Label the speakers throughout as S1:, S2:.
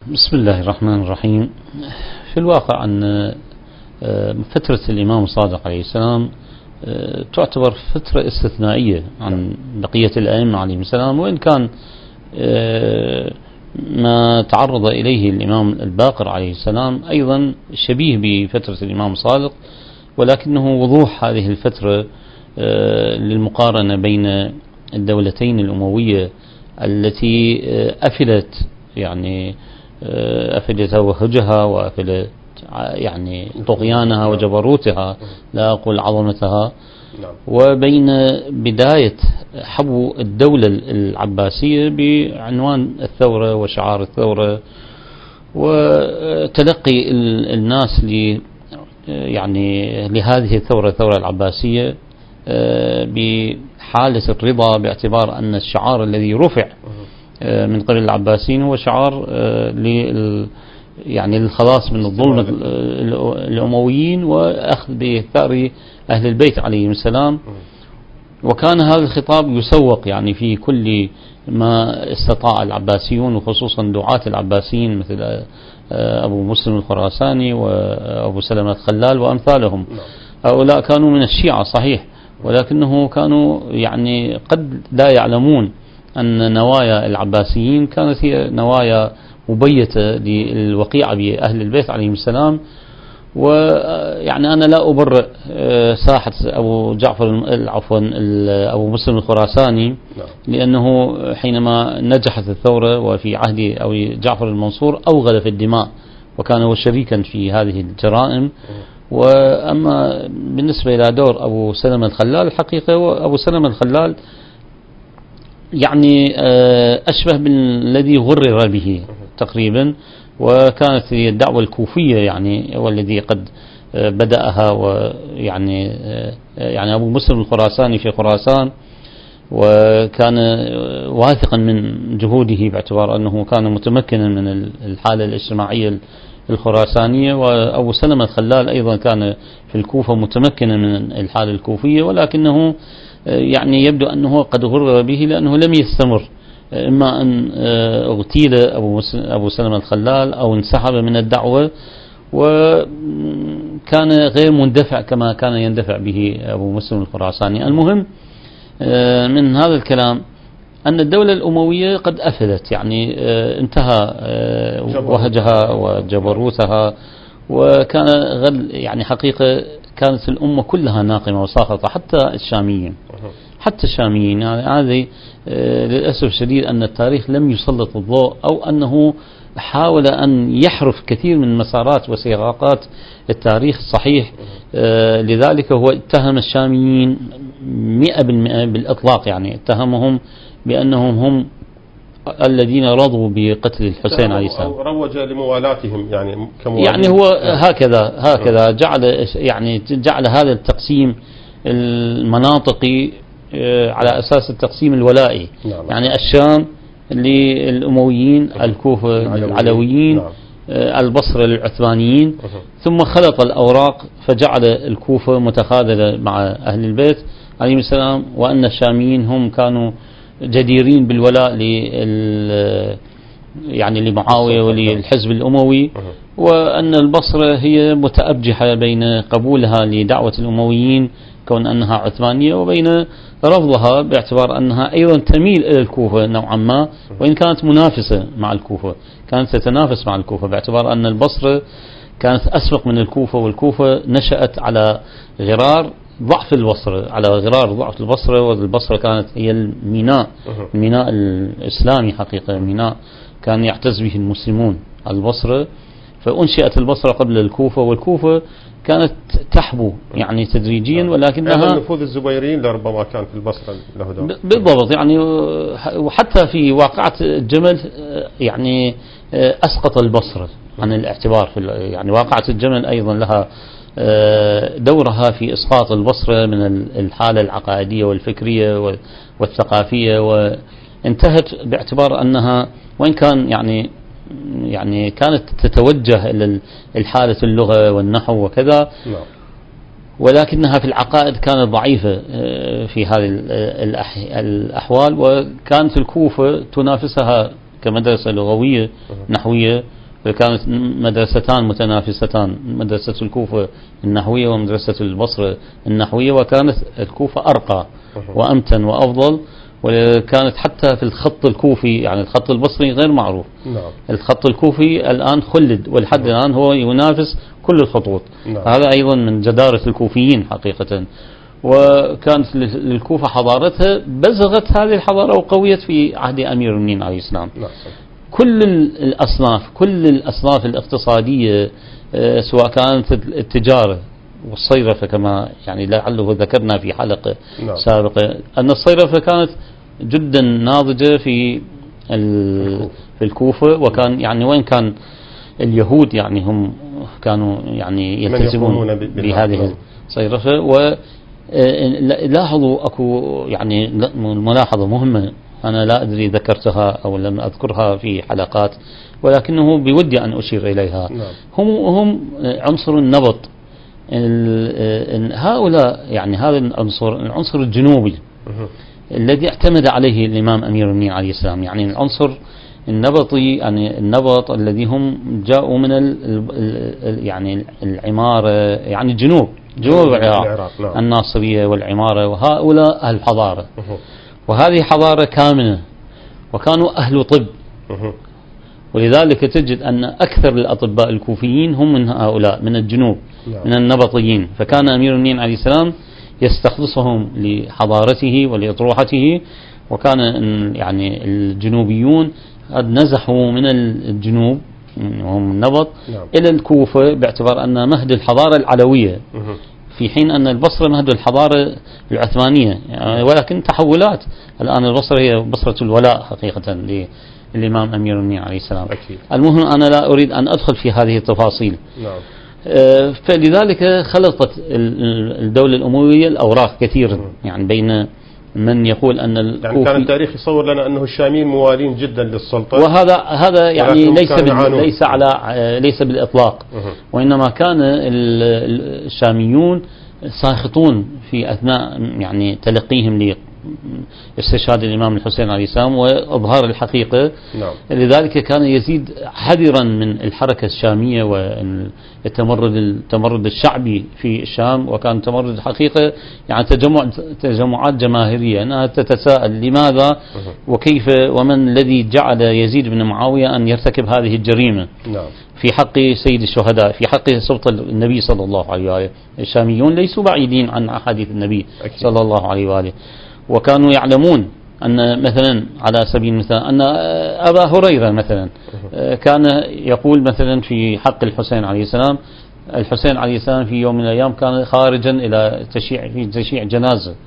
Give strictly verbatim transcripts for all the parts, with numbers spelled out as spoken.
S1: بسم الله الرحمن الرحيم. في الواقع أن فترة الإمام الصادق عليه السلام تعتبر فترة استثنائية عن بقية الأئمة عليهم السلام، وإن كان ما تعرض إليه الإمام الباقر عليه السلام أيضا شبيه بفترة الإمام الصادق، ولكنه وضوح هذه الفترة للمقارنة بين الدولتين الأموية التي أفلت يعني أفلت توهجها وأفلت يعني طغيانها وجبروتها، لا أقول عظمتها، وبين بداية حبو الدولة العباسية بعنوان الثورة وشعار الثورة، وتلقي الناس ل يعني لهذه الثورة الثورة العباسية بحالة الرضا، باعتبار أن الشعار الذي رفع من قبل العباسيين هو شعار لل يعني للخلاص من الظلم الأمويين وأخذ بثأر أهل البيت عليهم السلام. وكان هذا الخطاب يسوق يعني في كل ما استطاع العباسيون، وخصوصا دعاة العباسيين مثل أبو مسلم الخراساني وأبو سلمة الخلال وأمثالهم. هؤلاء كانوا من الشيعة صحيح، ولكنه كانوا يعني قد لا يعلمون أن نوايا العباسيين كانت هي نوايا مبيتة للوقيعة بأهل البيت عليهم السلام. ويعني أنا لا أبرئ ساحة أبو جعفر عفوا أبو مسلم الخراساني، لأنه حينما نجحت الثورة وفي عهد أو جعفر المنصور أوغل في الدماء، وكان هو شريكا في هذه الجرائم. وأما بالنسبة إلى دور أبو سلمة الخلال، الحقيقة أبو سلمة الخلال يعني أشبه بالذي غرر به تقريبا، وكانت هي الدعوة الكوفية يعني والذي قد بدأها، ويعني يعني أبو مسلم الخراساني في خراسان، وكان واثقا من جهوده باعتبار أنه كان متمكنا من الحالة الاجتماعية الخراسانية. وأبو سلمة الخلال أيضا كان في الكوفة متمكنا من الحالة الكوفية، ولكنه يعني يبدو أنه قد غرر به لأنه لم يستمر، إما أن اغتيل أبو سلمة الخلال أو انسحب من الدعوة، وكان غير مندفع كما كان يندفع به أبو مسلم الخراساني. المهم من هذا الكلام أن الدولة الأموية قد أفلت، يعني انتهى وهجها وجبروتها، وكان غل يعني حقيقة كانت الأمة كلها ناقمة وساخطة، حتى الشاميين حتى الشاميين يعني هذه للأسف الشديد أن التاريخ لم يسلط الضوء، أو أنه حاول أن يحرف كثير من مسارات وسياقات التاريخ الصحيح. لذلك هو اتهم الشاميين مئة بالمئة بالإطلاق، يعني اتهمهم بأنهم هم الذين رضوا بقتل الحسين عليه السلام،
S2: روج لموالاتهم يعني
S1: يعني هو هكذا هكذا جعل يعني جعل هذا التقسيم المناطقي على أساس التقسيم الولائي. نعم. يعني الشام للأمويين، الكوفة للعلويين، نعم. البصرة للعثمانيين، ثم خلط الأوراق فجعل الكوفة متخاذلة مع أهل البيت عليهم السلام، وأن الشاميين هم كانوا جديرين بالولاء لل يعني لمعاوية وللحزب الأموي، وأن البصرة هي متأبجحة بين قبولها لدعوة الأمويين كون أنها عثمانية، وبين رفضها باعتبار أنها أيضا تميل إلى الكوفة نوعا ما، وإن كانت منافسة مع الكوفة، كانت تتنافس مع الكوفة باعتبار أن البصرة كانت أسبق من الكوفة، والكوفة نشأت على غرار ضعف البصرة على غرار ضعف البصرة والبصرة كانت هي الميناء الميناء الإسلامي حقيقة، ميناء كان يعتز به المسلمون البصرة، فأنشئت البصرة قبل الكوفة، والكوفة كانت تحبو يعني تدريجيا، ولكنها
S2: نفوذ الزبيريين لربما كان في البصرة له دور
S1: بالضبط يعني. وحتى في واقعة الجمل يعني أسقط البصرة عن الاعتبار في يعني واقعة الجمل أيضا لها دورها في إسقاط البصرة من الحالة العقائدية والفكرية والثقافية، وانتهت باعتبار أنها وإن كان يعني يعني كانت تتوجه إلى الحالة اللغة والنحو وكذا، ولكنها في العقائد كانت ضعيفة في هذه الأحوال، وكانت الكوفة تنافسها كمدرسة لغوية نحوية كانت مدرستان متنافستان، مدرسة الكوفة النحوية ومدرسة البصرة النحوية، وكانت الكوفة أرقى وأمتن وأفضل، وكانت حتى في الخط الكوفي، يعني الخط البصري غير معروف.
S2: نعم.
S1: الخط الكوفي الآن خلد، والحد الآن هو ينافس كل الخطوط.
S2: نعم.
S1: هذا أيضا من جدارة الكوفيين حقيقة. وكانت للكوفة حضارتها، بزغت هذه الحضارة وقويت في عهد أمير المؤمنين عليه السلام.
S2: نعم.
S1: كل الأصناف كل الأصناف الاقتصادية، سواء كانت التجارة والصيرفة، كما يعني لعله ذكرنا في حلقة
S2: نعم.
S1: سابقة أن الصيرفة كانت جدا ناضجة في في الكوفة. وكان يعني وين كان اليهود يعني هم كانوا يعني يلتزمون بهذه الصيرفة. ولاحظوا أكو يعني ملاحظة مهمة أنا لا أدري ذكرتها أو لم أذكرها في حلقات، ولكنه بودي أن أشير إليها.
S2: نعم.
S1: هم هم عنصر النبط. هؤلاء يعني هذا العنصر العنصر الجنوبي الذي اعتمد عليه الإمام أمير المؤمنين عليه السلام، يعني العنصر النبطي، يعني النبط الذي هم جاءوا من ال ال يعني العمارة، يعني الجنوب جنوب العراق،
S2: نعم.
S1: الناصرية والعمارة، وهؤلاء أهل الحضارة، وهذه حضارة كامنة، وكانوا أهل طب. ولذلك تجد أن أكثر الأطباء الكوفيين هم من هؤلاء من الجنوب، من النبطيين. فكان أمير المؤمنين عليه السلام يستخلصهم لحضارته ولأطروحته. وكان يعني الجنوبيون قد نزحوا من الجنوب وهم النبط إلى الكوفة، باعتبار أن مهد الحضارة العلوية، في حين أن البصرة مهد الحضارة العثمانية. يعني ولكن تحولات. الآن البصرة هي بصرة الولاء حقيقة للإمام أمير المؤمنين عليه السلام.
S2: أكيد.
S1: المهم أنا لا أريد أن أدخل في هذه التفاصيل.
S2: نعم.
S1: فلذلك خلطت الدولة الأموية الأوراق كثيرا، يعني بين من يقول أن
S2: يعني كان التاريخ يصور لنا أنه الشاميين موالين جدا للسلطة،
S1: وهذا هذا يعني ليس ليس على ليس بالإطلاق.
S2: أه.
S1: وإنما كان الشاميون ساخطون في أثناء يعني تلقيهم لاستشهاد الإمام الحسين عليه السلام وإظهار الحقيقة.
S2: نعم.
S1: لذلك كان يزيد حذرا من الحركة الشامية والتمرد التمرد الشعبي في الشام. وكان تمرد الحقيقة يعني تجمع تجمعات جماهيرية أنها تتساءل لماذا وكيف ومن الذي جعل يزيد بن معاوية أن يرتكب هذه الجريمة.
S2: نعم.
S1: في حق سيد الشهداء، في حق سلطة النبي صلى الله عليه وآله. الشاميون ليسوا بعيدين عن أحاديث النبي أكيد. صلى الله عليه وآله. وكانوا يعلمون أن مثلا على سبيل المثال أن أبا هريرة مثلا كان يقول مثلا في حق الحسين عليه السلام، الحسين عليه السلام في يوم من الأيام كان خارجا إلى تشييع في تشييع جنازة،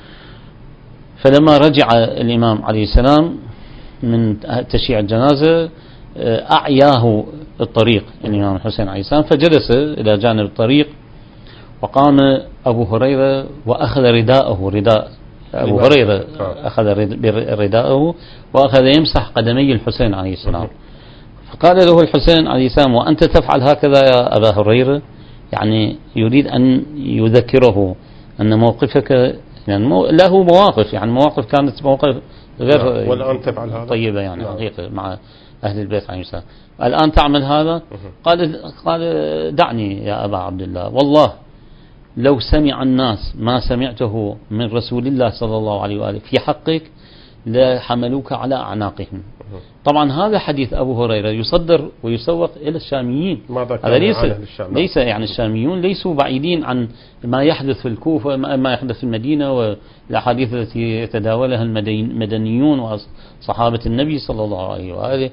S1: فلما رجع الإمام عليه السلام من تشييع الجنازة أعياه الطريق الإمام الحسين عليه السلام، فجلس إلى جانب الطريق، وقام أبو هريرة وأخذ رداءه رداء أبو هريرة أخذ رداءه وأخذ يمسح قدمي الحسين عليه السلام. فقال له الحسين عليه السلام: وأنت تفعل هكذا يا أبا هريرة؟ يعني يريد أن يذكره أن موقفك يعني له مواقف، يعني مواقف كانت مواقف غير
S2: والآن تفعل هذا
S1: طيبة يعني حقيقة مع أهل البيت عليه السلام. الآن تعمل هذا؟ قال قال دعني يا أبا عبد الله، والله لو سمع الناس ما سمعته من رسول الله صلى الله عليه وآله في حقك لحملوك على أعناقهم. طبعا هذا حديث أبو هريرة يصدر ويسوق إلى الشاميين. هذا ليس ليس يعني الشاميون ليسوا بعيدين عن ما يحدث في الكوفة، ما يحدث في المدينة، والأحاديث التي يتداولها المدنيون وصحابة النبي صلى الله عليه وآله.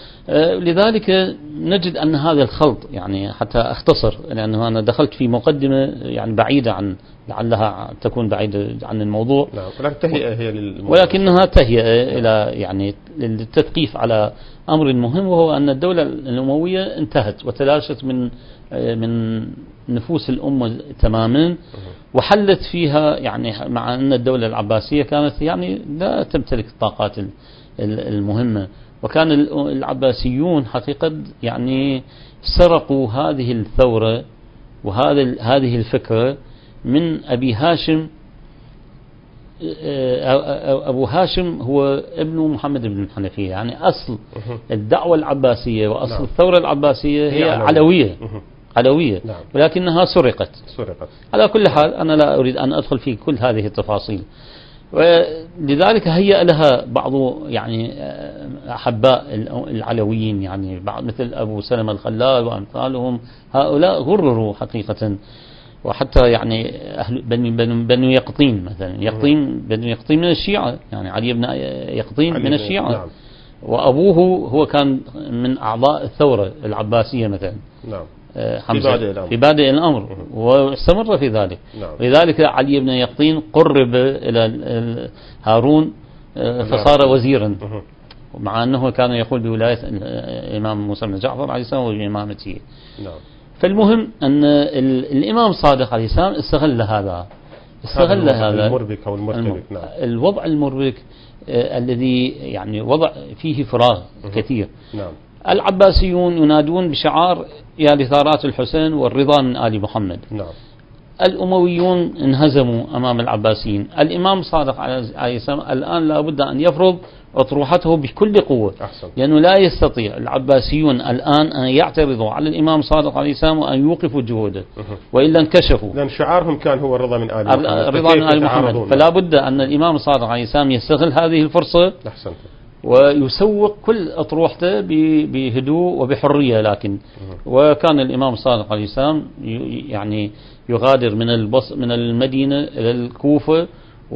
S1: لذلك نجد أن هذا الخلط، يعني حتى أختصر لأنه أنا دخلت في مقدمة يعني بعيدة عن لعلها تكون بعيدة عن الموضوع.
S2: نعم. ولكن تهيئة هي للموضوع.
S1: ولكنها تهيئة إلى يعني للتثقيف على أمر مهم، وهو أن الدولة الأموية انتهت وتلاشت من من نفوس الأمة تماما، وحلت فيها يعني مع أن الدولة العباسية كانت يعني لا تمتلك الطاقات المهمة. وكان العباسيون حقيقة يعني سرقوا هذه الثورة وهذا هذه الفكرة من أبي هاشم أبو هاشم هو ابن محمد بن الحنفية، يعني أصل الدعوة العباسية وأصل نعم. الثورة العباسية هي علوية علوية نعم. ولكنها سرقت سرقت على كل حال أنا لا أريد أن أدخل في كل هذه التفاصيل، ولذلك هيأ لها بعض يعني أحباء العلويين، يعني بعض مثل أبو سلمة الخلال وأمثالهم، هؤلاء غرروا حقيقة. وحتى يعني أهل بني بنو, بنو يقطين مثلا، يقطين بنو يقطين من الشيعة، يعني علي بن يقطين من الشيعة نعم. وأبوه هو كان من أعضاء الثورة العباسية مثلا نعم. حمزة في بادئ الأمر, في بادئ الأمر واستمر في ذلك نعم. لذلك علي بن يقطين قرب إلى هارون فصار وزيرا، مع أنه كان يقول بولاية الإمام موسى بن جعفر عليه السلام وبإمامته نعم. فالمهم أن الإمام صادق عليه السلام استغل هذا استغل هذا
S2: المربك أو المرتبك نعم.
S1: الوضع المربك آه الذي يعني وضع فيه فراغ كثير نعم. العباسيون ينادون بشعار يا لثارات الحسين والرضا من آل محمد نعم. الأمويون انهزموا أمام العباسيين. الإمام صادق عليه السلام الآن لا بد أن يفرض أطروحته بكل قوة أحسن. لأنه لا يستطيع العباسيون الآن أن يعترضوا على الإمام صادق عليه السلام وأن يوقفوا جهوده وإلا انكشفوا،
S2: لأن شعارهم كان هو الرضا من آل محمد
S1: الرضا من آل محمد. فلا بد أن الإمام صادق عليه السلام يستغل هذه الفرصة أحسن. ويسوق كل أطروحته بهدوء وبحرية، لكن وكان الإمام الصادق عليه السلام يعني يغادر من البص من المدينة إلى الكوفة،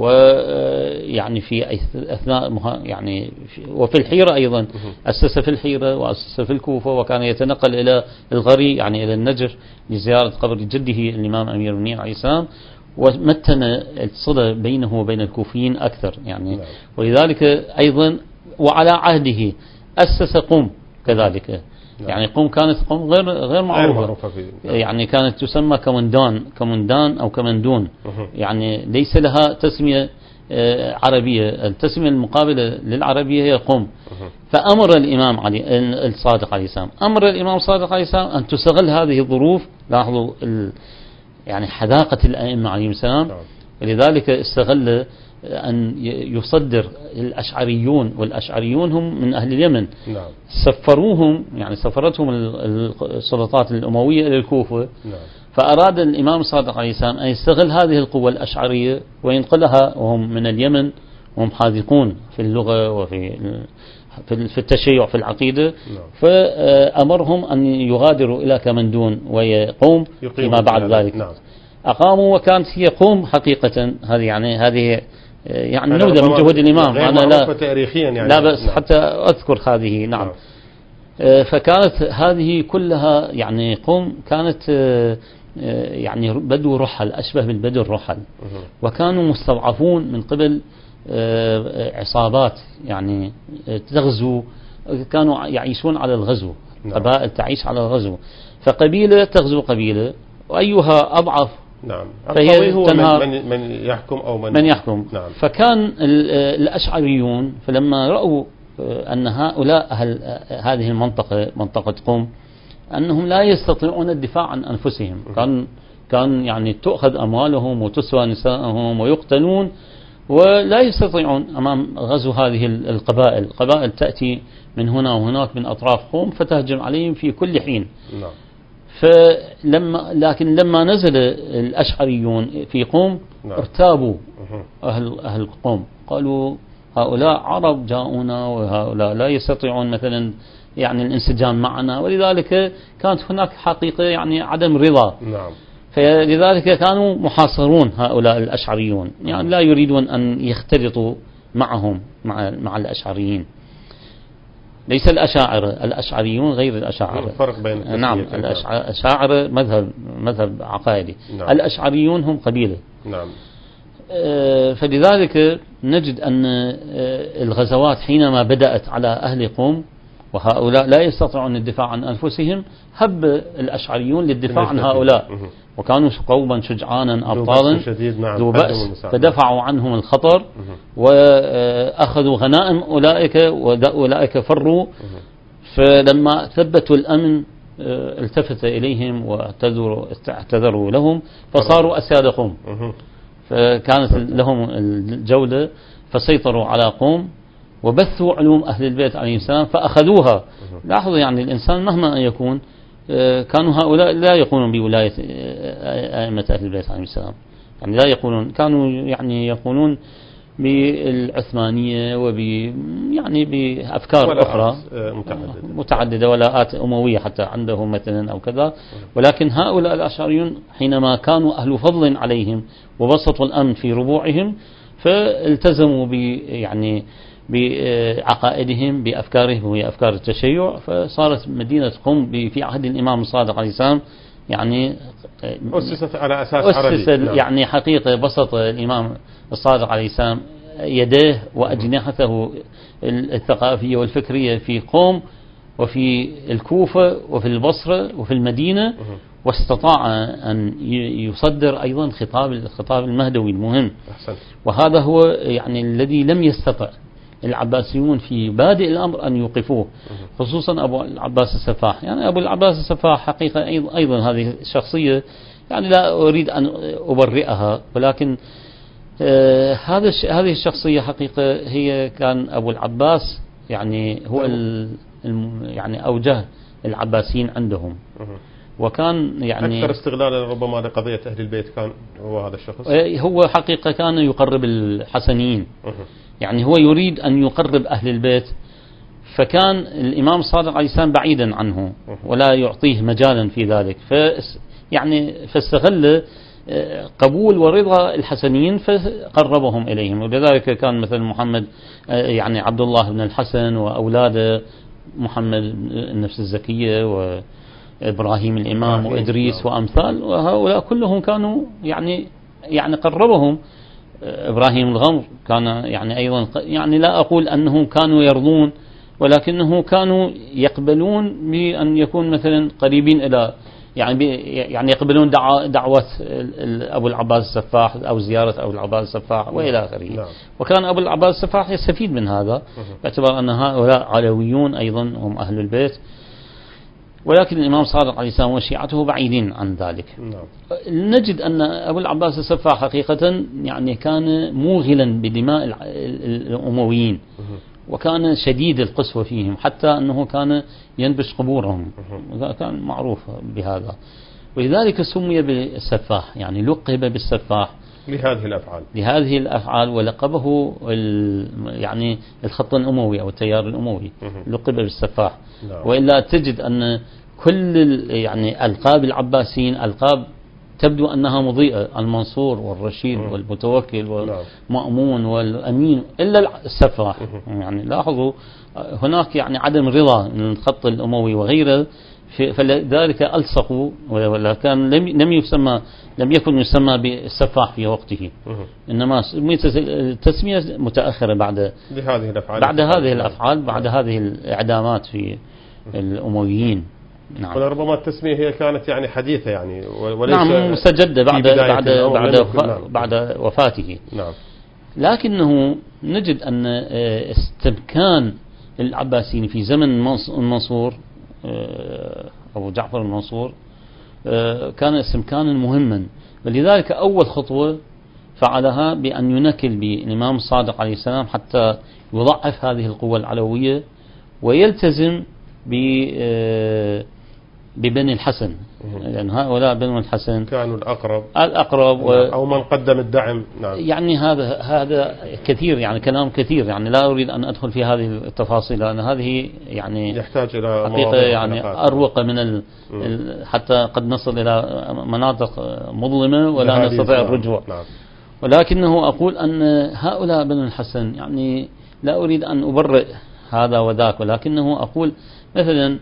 S1: ويعني في أثناء يعني وفي الحيرة أيضا أسس في الحيرة وأسس في الكوفة، وكان يتنقل إلى الغري يعني إلى النجف لزيارة قبر جده الإمام أمير المؤمنين عليه السلام، ومتن الصلة بينه وبين الكوفيين أكثر يعني. ولذلك أيضا وعلى عهده أسس قم كذلك يعني. قم كانت قم غير غير معروفة يعني، كانت تسمى كمندان كمندان أو كمندون يعني، ليس لها تسمية عربية. التسمية المقابلة للعربية هي قم. فأمر الإمام علي الصادق عليه السلام أمر الإمام الصادق عليه السلام أن تستغل هذه الظروف. لاحظوا يعني حذاقة الأئمة عليهم السلام، ولذلك استغل أن يصدر الأشعريون، والأشعريون هم من أهل اليمن نعم. سفروهم يعني سفرتهم السلطات الأموية إلى الكوفة نعم. فأراد الإمام الصادق عليه السلام أن يستغل هذه القوة الأشعرية وينقلها، وهم من اليمن وهم حاذقون في اللغة وفي في التشيع في العقيدة نعم. فأمرهم أن يغادروا إلى كمندون ويقوم فيما بعد ذلك نعم. أقاموا، وكانت هي قوم حقيقة. هذه يعني هذه يعني نبذة من جهود الإمام،
S2: أنا لا تاريخيا يعني
S1: لا بس نعم. حتى أذكر هذه نعم, نعم. فكانت هذه كلها يعني قوم كانت يعني بدو رحل، أشبه بالبدو الرحل، وكانوا مستضعفون من قبل عصابات يعني تغزو، كانوا يعيشون على الغزو نعم. قبائل تعيش على الغزو، فقبيلة تغزو قبيلة وأيها أضعف
S2: نعم. فهي هو من, من يحكم أو من,
S1: من يحكم نعم. فكان الأشعريون فلما رأوا أن هؤلاء أهل هذه المنطقة منطقة قم أنهم لا يستطيعون الدفاع عن أنفسهم، كان كان يعني تؤخذ أموالهم وتسوى نسائهم ويقتلون، ولا يستطيعون أمام غزو هذه القبائل. القبائل تأتي من هنا وهناك من أطراف قوم فتهجم عليهم في كل حين نعم. فلما لكن لما نزل الأشعريون في قوم نعم. ارتابوا أهل أهل قوم، قالوا هؤلاء عرب جاءونا وهؤلاء لا يستطيعون مثلا يعني الانسجام معنا، ولذلك كانت هناك حقيقة يعني عدم رضا نعم. فلذلك كانوا محاصرون هؤلاء الأشعريون، يعني لا يريدون أن يختلطوا معهم مع مع الأشعريين. ليس الأشاعرة، الأشعريون غير الأشاعرة،
S2: الفرق بين
S1: نعم. الأشاعرة مذهب مذهب عقائدي نعم. الأشعريون هم قبيلة نعم. فلذلك نجد أن الغزوات حينما بدأت على أهل قوم وهؤلاء لا يستطيعون الدفاع عن أنفسهم، هب الأشعريون للدفاع عن هؤلاء، وكانوا قوما شجعانا أبطالا ذو بأس، فدفعوا عنهم الخطر وأخذوا غنائم أولئك، وأولئك فروا. فلما ثبتوا الأمن التفت إليهم واعتذروا اعتذروا لهم، فصاروا أسياد قوم. فكانت لهم الجولة، فسيطروا على قوم وبثوا علوم أهل البيت عليهم السلام فأخذوها. لاحظوا يعني الإنسان مهما أن يكون، كانوا هؤلاء لا يقولون بولاية أئمة أهل البيت عليهم السلام، يعني لا يقولون، كانوا يعني يقولون بالعثمانية وب يعني بأفكار أخرى
S2: متعددة.
S1: متعددة ولاءات أموية حتى عندهم مثلا أو كذا. ولكن هؤلاء الأشعريون حينما كانوا أهل فضل عليهم وبسطوا الأمن في ربوعهم، فالتزموا ب يعني بعقائدهم بأفكارهم وهي أفكار التشيع، فصارت مدينة قم في عهد الإمام الصادق عليه السلام يعني
S2: أسست على أساس
S1: أسس
S2: عربي.
S1: يعني حقيقة بسط الإمام الصادق عليه السلام يديه وأجنحته الثقافية والفكرية في قوم وفي الكوفة وفي البصرة وفي المدينة، واستطاع أن يصدر أيضا خطاب الخطاب المهدوي المهم. وهذا هو يعني الذي لم يستطع العباسيون في بادئ الأمر أن يوقفوه، خصوصا أبو العباس السفاح. يعني أبو العباس السفاح حقيقة أيضا هذه الشخصية يعني لا أريد أن أبرئها، ولكن آه هذا هذه الشخصية حقيقة هي كان أبو العباس يعني هو يعني أوجه العباسيين عندهم، وكان يعني
S2: أكثر استغلالا ربما لقضية أهل البيت كان هو هذا الشخص.
S1: هو حقيقة كان يقرب الحسنيين، يعني هو يريد أن يقرب أهل البيت، فكان الإمام الصادق عليه السلام بعيدا عنه ولا يعطيه مجالا في ذلك، ف يعني فاستغل قبول ورضا الحسنيين فقربهم إليهم. ولذلك كان مثل محمد يعني عبد الله بن الحسن وأولاده محمد النفس الزكية وإبراهيم الإمام وإدريس وأمثال، وهؤلاء كلهم كانوا يعني يعني قربهم. إبراهيم الغمر كان يعني أيضا يعني لا أقول أنهم كانوا يرضون، ولكنه كانوا يقبلون بأن يكون مثلا قريبين إلى يعني يعني يقبلون دعوة أبو العباس السفاح أو زيارة أبو العباس السفاح وإلى آخره. وكان أبو العباس السفاح يستفيد من هذا باعتبار أن هؤلاء علويون أيضا هم أهل البيت، ولكن الإمام الصادق عليه السلام وشيعته بعيدين عن ذلك. نجد أن أبو العباس السفاح حقيقة يعني كان موغلا بدماء الأمويين، وكان شديد القسوة فيهم حتى أنه كان ينبش قبورهم، كان معروف بهذا، ولذلك سمي بالسفاح، يعني لقب بالسفاح
S2: لهذه الأفعال
S1: لهذه الأفعال ولقبه يعني الخط الأموي أو التيار الأموي لقب بالسفاح. وإلا تجد أن كل يعني ألقاب العباسيين ألقاب تبدو أنها مضيئة، المنصور والرشيد والمتوكل والمأمون والأمين، إلا السفاح. يعني لاحظوا هناك يعني عدم رضا من الخط الأموي وغيره، فلذلك ألصقوا، ولكن لم لم يسمى لم يكن يسمى بالسفاح في وقته، إنما تسمية متأخرة بعد
S2: هذه الأفعال
S1: بعد هذه الأفعال بعد هذه الإعدامات في الأمويين.
S2: نعم. ولربما التسمية هي كانت يعني حديثة يعني وليس
S1: نعم مستجدة بعد بعد بعد
S2: نعم.
S1: بعد وفاته.
S2: نعم.
S1: لكنه نجد أن استمكان العباسيين في زمن المنصور أبو جعفر المنصور كان استمكانا مهما، ولذلك أول خطوة فعلها بأن ينكل بالإمام الصادق عليه السلام حتى يضعف هذه القوة العلوية ويلتزم ب ببني الحسن، لأن هؤلاء بني الحسن
S2: كانوا الأقرب
S1: الأقرب و...
S2: أو من قدم الدعم. نعم.
S1: يعني هذا هذا كثير، يعني كلام كثير، يعني لا أريد أن أدخل في هذه التفاصيل لأن هذه يعني
S2: يحتاج إلى
S1: حقيقة يعني أروق من ال... ال... حتى قد نصل إلى مناطق مظلمة ولا نستطيع الرجوع.
S2: نعم.
S1: ولكنه أقول أن هؤلاء بني الحسن يعني لا أريد أن أبرئ هذا وذاك، ولكنه أقول مثلا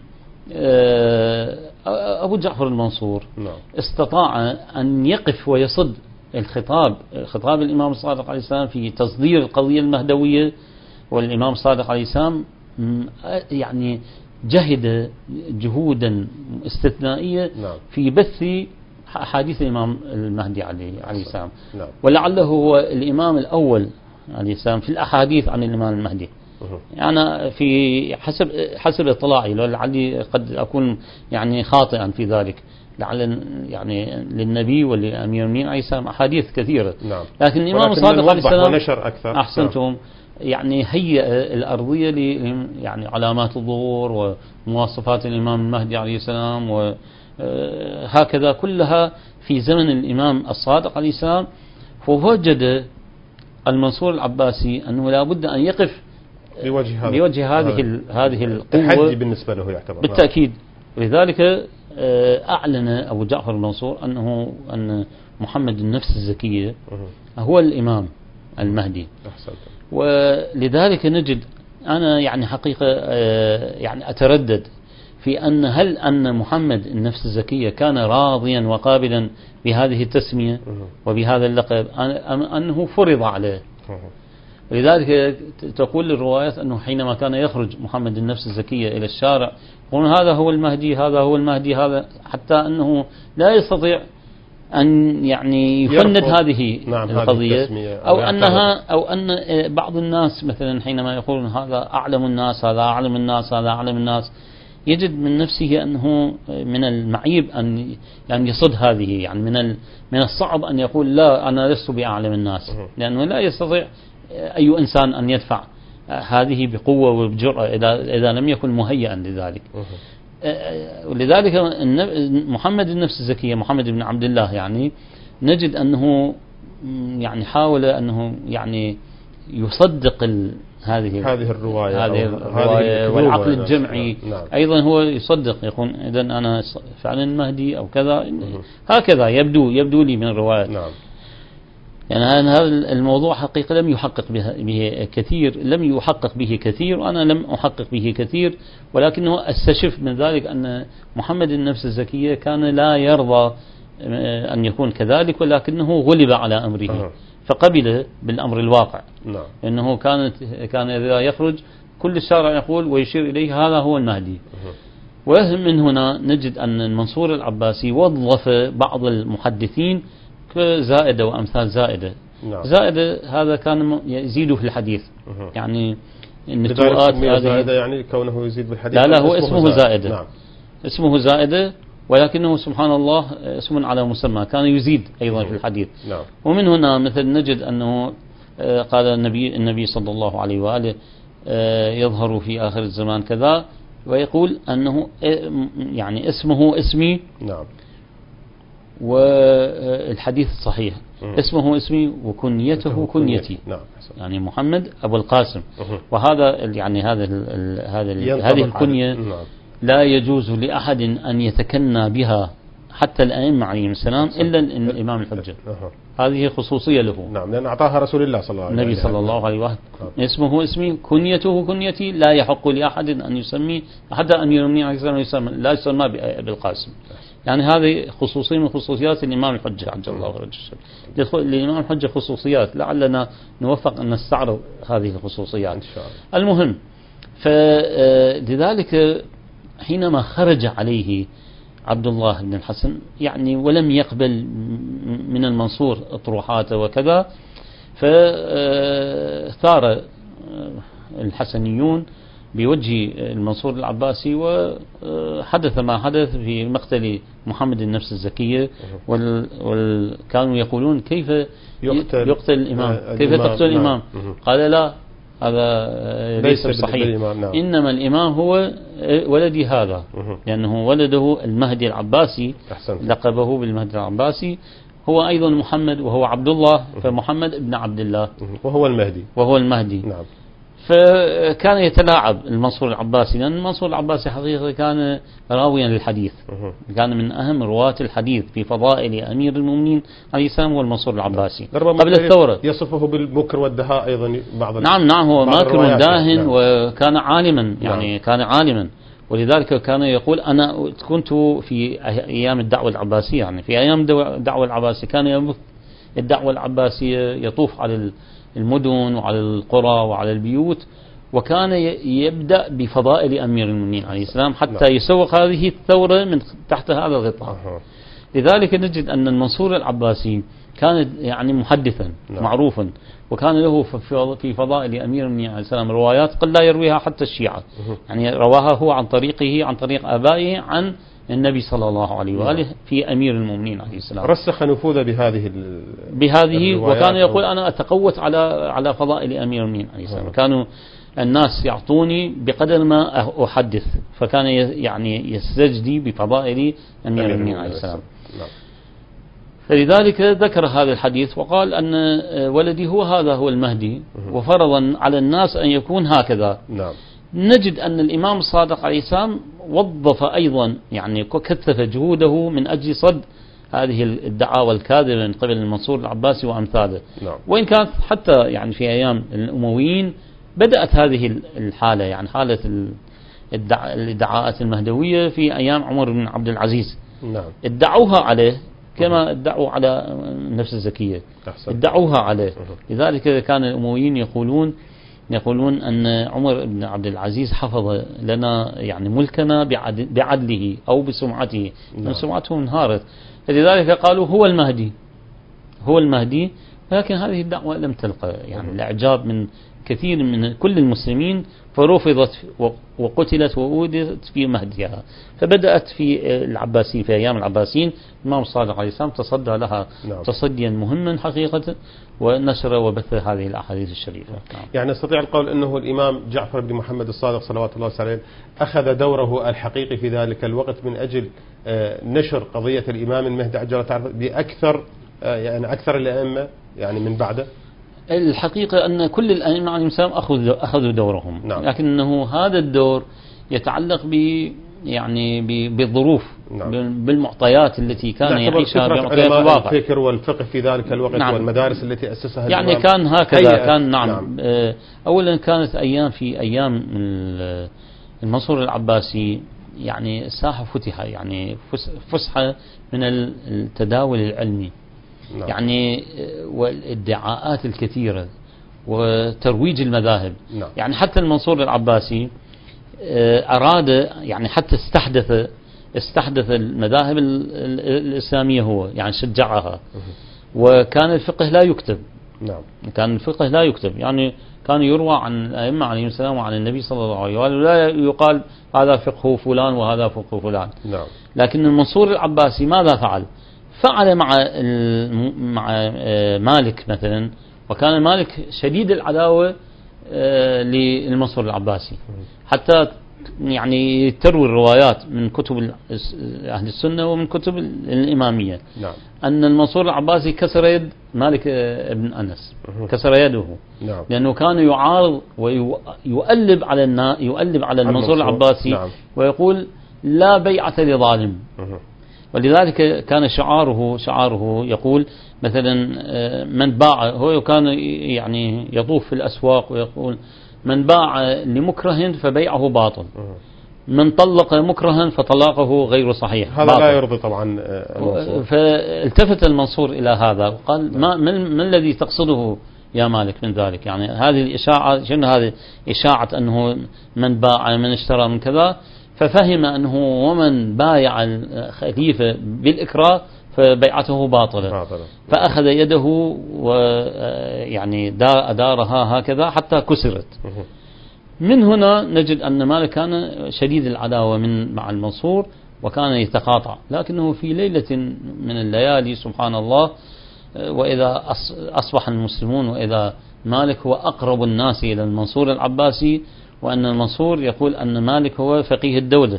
S1: أبو جعفر المنصور استطاع أن يقف ويصد الخطاب خطاب الإمام الصادق عليه السلام في تصدير القضية المهدوية، والإمام الصادق عليه السلام يعني جهد جهودا استثنائية في بث حديث الإمام المهدي عليه السلام، ولعله هو الإمام الأول عليه السلام في الأحاديث عن الإمام المهدي. يعني في حسب حسب اطلاعي، لعلي قد أكون يعني خاطئا في ذلك، لعل يعني للنبي وللأمير المؤمنين عليه السلام أحاديث كثيرة.
S2: نعم.
S1: لكن الإمام الصادق عليه السلام
S2: ونشر أكثر.
S1: أحسنتم. نعم. يعني هيئ الأرضية ل يعني علامات الظهور ومواصفات الإمام المهدي عليه السلام وهكذا كلها في زمن الإمام الصادق عليه السلام. فوجد المنصور العباسي أنه لا بد أن يقف
S2: بوجه,
S1: بوجه هذه هذه القوة،
S2: تحدي بالنسبة له يعتبر
S1: بالتأكيد. لذلك أعلن أبو جعفر المنصور أنه أن محمد النفس الزكية هو الإمام المهدي. ولذلك نجد أنا يعني حقيقة يعني أتردد في أن هل أن محمد النفس الزكية كان راضيا وقابلا بهذه التسمية وبهذا اللقب أم أنه فرض عليه. لذلك تقول الروايات أنه حينما كان يخرج محمد النفس الزكية إلى الشارع يقولون هذا هو المهدي هذا هو المهدي هذا، حتى أنه لا يستطيع أن يعني يفند هذه
S2: نعم
S1: القضية أو أنها أو أن بعض الناس مثلا حينما يقولون هذا أعلم الناس هذا أعلم الناس هذا أعلم الناس يجد من نفسه أنه من المعيب أن يعني يصد هذه، يعني من من الصعب أن يقول لا أنا لست بأعلم الناس، لأنه لا يستطيع أي إنسان أن يدفع هذه بقوة وبجرأة إذا إذا لم يكن مهيئا لذلك. ولذلك محمد النفس الزكية محمد بن عبد الله يعني نجد أنه يعني حاول أنه يعني يصدق هذه
S2: هذه الرواية
S1: هذه الرواية والعقل الجمعي.
S2: نعم.
S1: أيضا هو يصدق يقول إذا أنا فعلا المهدي أو كذا هكذا يبدو يبدو لي من الروايات.
S2: نعم.
S1: يعني هذا الموضوع حقيقة لم يحقق به كثير لم يحقق به كثير وأنا لم أحقق به كثير، ولكنه استشف من ذلك أن محمد النفس الزكية كان لا يرضى أن يكون كذلك، ولكنه غلب على أمره أه. فقبل بالأمر الواقع.
S2: نعم.
S1: إنه كانت كان إذا يخرج كل الشارع يقول ويشير إليه هذا هو المهدي. ومن هنا نجد أن المنصور العباسي وظف بعض المحدثين كزائدة وأمثال زائدة.
S2: نعم.
S1: زائدة هذا كان يزيد في الحديث
S2: أه.
S1: يعني النتوءات هذه
S2: زائدة يعني كونه يزيد بالحديث.
S1: لا لا هو اسمه, اسمه زائدة.
S2: نعم.
S1: اسمه زائدة ولكنه سبحان الله اسم على مسمى كان يزيد أيضا في الحديث.
S2: نعم.
S1: ومن هنا مثل نجد أنه قال النبي النبي صلى الله عليه وآله يظهر في آخر الزمان كذا، ويقول أنه يعني اسمه اسمي.
S2: نعم.
S1: والحديث صحيح
S2: مم.
S1: اسمه اسمي وكنيته كنيتي.
S2: نعم.
S1: يعني محمد أبو القاسم.
S2: مم.
S1: وهذا يعني هذا هذا هذه الكنية
S2: نعم.
S1: لا يجوز لأحد أن يتكنى بها حتى الأئمة عليهم السلام إلا الإمام الحجة.
S2: أه.
S1: هذه خصوصية له.
S2: نعم لأن أعطاها رسول الله صلى الله عليه وسلم.
S1: النبي صلى الله عليه وسلم اسمه اسمي كنيته كنيتي لا يحق لأحد أن يسمي حتى أن يرمي عليه السلام يسمى لا يسمى بالقاسم. يعني هذه خصوصية من خصوصيات الإمام الحجة عجل الله وجهه. للإمام الحجة خصوصيات لعلنا نوفق أن نستعرض هذه الخصوصيات إن شاء الله. المهم فلذلك حينما خرج عليه عبد الله بن الحسن يعني ولم يقبل من المنصور اطروحاته وكذا، فثار الحسنيون بوجه المنصور العباسي وحدث ما حدث في مقتل محمد النفس الزكية. وكانوا يقولون كيف يقتل, يقتل الإمام كيف تقتل الإمام. قال لا هذا ليس صحيح. نعم. إنما الإمام هو ولدي هذا لأنه ولده المهدي العباسي لقبه بالمهدي العباسي هو أيضا محمد وهو عبد الله فمحمد ابن عبد الله
S2: وهو المهدي
S1: وهو المهدي.
S2: نعم.
S1: فكان يتلاعب المنصور العباسي لأن المنصور العباسي حقيقة كان راويا للحديث كان من أهم رواة الحديث في فضائل أمير المؤمنين عليه السلام هو المنصور العباسي قبل الثورة.
S2: يصفه بالمكر والدهاء أيضا بعض.
S1: نعم نعم هو ماكر وداهن. نعم. وكان عالما يعني نعم. كان عالما ولذلك كان يقول أنا كنت في أيام الدعوة العباسية يعني في أيام الدعوة العباسية كان يبث الدعوة العباسية يطوف على المدن وعلى القرى وعلى البيوت وكان يبدأ بفضائل أمير المؤمنين عليه السلام حتى يسوق هذه الثورة من تحت هذا الغطاء. لذلك نجد أن المنصور العباسي كان يعني محدثا معروفا وكان له في فضائل أمير المؤمنين عليه السلام روايات قد لا يرويها حتى الشيعة يعني رواها هو عن طريقه عن طريق آبائه عن النبي صلى الله عليه وآله في أمير المؤمنين عليه السلام.
S2: رسخ نفوذه بهذه
S1: بهذه وكان يقول أنا أتقوت على على فضائل أمير المؤمنين عليه السلام. كانوا الناس يعطوني بقدر ما أحدث، فكان يعني يستجدي بفضائل أمير المؤمنين عليه السلام. فلذلك ذكر هذا الحديث وقال أن ولدي هو هذا هو المهدي، وفرضا على الناس أن يكون هكذا.
S2: نعم.
S1: نجد أن الإمام الصادق عليه السلام وظف أيضا يعني كثف جهوده من أجل صد هذه الدعاوى الكاذبة من قبل المنصور العباسي وأمثاله.
S2: نعم.
S1: وإن كانت حتى يعني في أيام الأمويين بدأت هذه الحالة، يعني حالة الادعاءات المهدوية في أيام عمر بن عبد العزيز.
S2: نعم.
S1: ادعوها عليه كما ادعوا على نفس الزكية، ادعوها عليه. لذلك كان الأمويين يقولون يقولون أن عمر بن عبد العزيز حفظ لنا يعني ملكنا بعدله أو بسمعته. نعم. سمعته انهارت، فلذلك قالوا هو المهدي هو المهدي. لكن هذه الدعوة لم تلقى يعني الإعجاب من كثير من كل المسلمين، فرفضت وقتلت وأودت في مهدها. فبدأت في العباسيين في أيام العباسيين الإمام الصادق عليه السلام تصدى لها. نعم. تصديا مهما حقيقة، ونشر وبث هذه الأحاديث الشريفة. نعم.
S2: يعني نستطيع القول أنه الإمام جعفر بن محمد الصادق صلوات الله عليه أخذ دوره الحقيقي في ذلك الوقت من أجل نشر قضية الإمام المهدي عجل تعرف بأكثر يعني أكثر الأئمة يعني من بعده.
S1: الحقيقة أن كل الأئمة عليهم السلام أخذوا أخذوا دورهم. نعم. لكنه هذا الدور يتعلق ب يعني بالظروف. نعم. بالمعطيات التي كان يعيشها بمعطيات الواقع.
S2: الفكر والفقه في ذلك الوقت. نعم. والمدارس التي أسسها
S1: يعني الإمام. كان هكذا كان. نعم. نعم. أولا كانت أيام في أيام المنصور العباسي يعني الساحة فتح يعني فسحة من التداول العلمي. نعم. يعني والادعاءات الكثيرة وترويج المذاهب.
S2: نعم.
S1: يعني حتى المنصور العباسي أراد يعني حتى استحدث استحدث المذاهب الإسلامية هو يعني شجعها. وكان الفقه لا يكتب.
S2: نعم.
S1: كان الفقه لا يكتب يعني كان يروى عن الأئمة عليهم السلام وعن النبي صلى الله عليه وآله لا يقال هذا فقه فلان وهذا فقه فلان.
S2: نعم.
S1: لكن المنصور العباسي ماذا فعل؟ فعل مع مع مالك مثلا، وكان مالك شديد العداوة للمنصور العباسي حتى يعني تروي الروايات من كتب أهل السنة ومن كتب الإمامية.
S2: نعم.
S1: أن المنصور العباسي كسر يد مالك بن أنس، كسر يده.
S2: نعم.
S1: لأنه كان يعارض ويؤلب على النا يؤلب على المنصور العباسي.
S2: نعم.
S1: ويقول لا بيعة لظالم. ولذلك كان شعاره شعاره يقول مثلا من باع، هو كان يعني يطوف في الأسواق ويقول من باع لمكره فبيعه باطل، من طلق مكرها فطلاقه غير صحيح.
S2: هذا لا يرضي طبعا المنصور.
S1: فالتفت المنصور إلى هذا وقال ما من, من الذي تقصده يا مالك من ذلك؟ يعني هذه الإشاعة شنو هذه؟ إشاعة أنه من باع من اشترى من كذا، ففهم أنه ومن بايع الخليفة بالإكراه فبيعته باطلة. فأخذ يده ويعني أدارها هكذا حتى كسرت. من هنا نجد أن مالك كان شديد العداوة من مع المنصور وكان يتقاطع. لكنه في ليلة من الليالي سبحان الله، وإذا أصبح المسلمون وإذا مالك هو أقرب الناس إلى المنصور العباسي، وأن المنصور يقول أن مالك هو فقيه الدولة.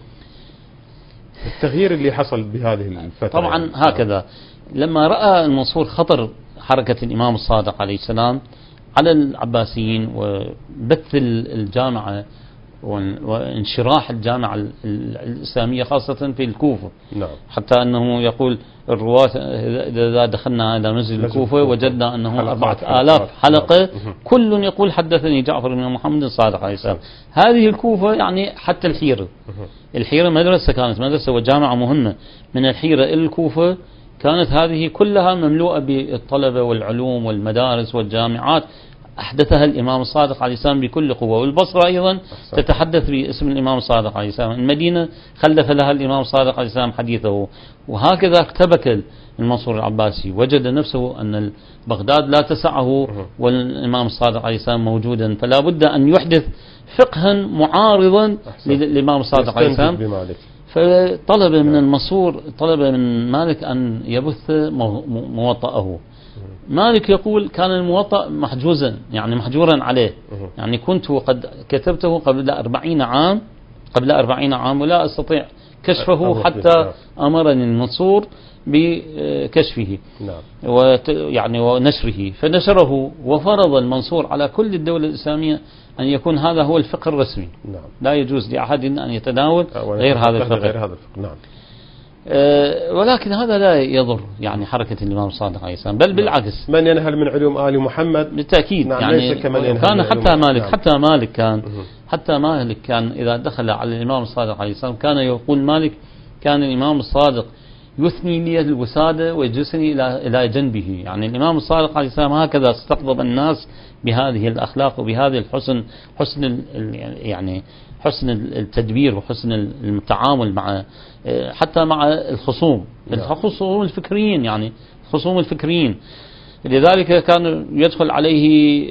S2: التغيير اللي حصل بهذه الفترة
S1: طبعا يعني. هكذا لما رأى المنصور خطر حركة الإمام الصادق عليه السلام على العباسيين وبث الجامعة وانشراح الجامعة الإسلامية خاصة في الكوفة.
S2: نعم.
S1: حتى أنه يقول الرواة إذا دخلنا إلى مسجد الكوفة وجدنا أنه أربعة آلاف حلقة كل يقول حدثني جعفر بن محمد الصادق عليه السلام. هذه الكوفة يعني حتى الحيرة الحيرة مدرسة كانت مدرسة وجامعة مهمة من الحيرة إلى الكوفة، كانت هذه كلها مملوءة بالطلبة والعلوم والمدارس والجامعات أحدثها الإمام الصادق عليه السلام بكل قوة. والبصرة أيضا تتحدث باسم الإمام الصادق عليه السلام. المدينة خلف لها الإمام الصادق عليه السلام حديثه. وهكذا ارتبك المنصور العباسي، وجد نفسه أن بغداد لا تسعه والإمام الصادق عليه السلام موجودا، فلا بد أن يحدث فقها معارضا للإمام الصادق عليه السلام. فطلب من المنصور، طلب من مالك أن يبث موطأه. مالك يقول كان الموطأ محجوزا، يعني محجورا عليه، يعني كنت قد كتبته قبل أربعين عام قبل أربعين عام ولا أستطيع كشفه حتى أمرني المنصور بكشفه ويعني ونشره، فنشره وفرض المنصور على كل الدولة الإسلامية أن يكون هذا هو الفقه الرسمي.
S2: نعم.
S1: لا يجوز لأحد أن يتناول غير هذا الفقه.
S2: غير هذا الفقه. نعم.
S1: أه ولكن هذا لا يضر يعني حركة الإمام الصادق عليه السلام، بل بالعكس.
S2: من ينهل من علوم آل محمد
S1: بالتأكيد.
S2: نعم.
S1: يعني كان حتى مالك نعم. حتى مالك كان
S2: مه.
S1: حتى مالك كان إذا دخل على الإمام الصادق عليه السلام كان يقول مالك كان الإمام الصادق يثني لي الوسادة ويجلسني إلى إلى جنبه. يعني الإمام الصادق عليه السلام هكذا استقطب الناس بهذه الأخلاق وبهذه الحسن حسن يعني حسن التدبير وحسن التعامل مع حتى مع الخصوم الخصوم الفكريين، يعني الخصوم الفكريين. لذلك كان يدخل عليه